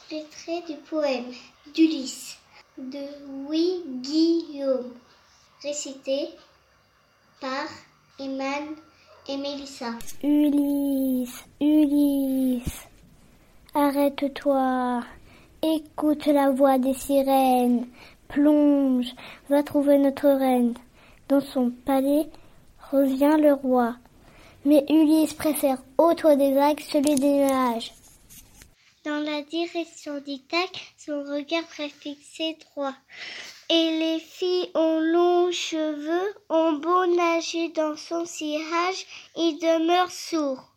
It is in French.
Extrait du poème d'Ulysse de Louis Guillaume, récité par Eman et Mélissa. Ulysse, Ulysse, arrête-toi, écoute la voix des sirènes, plonge, va trouver notre reine. Dans son palais revient le roi, mais Ulysse préfère au toit des vagues celui des nuages. Dans la direction d'Ithaque, son regard très fixé droit. Et les filles aux longs cheveux ont beau nager dans son sillage, il demeure sourd.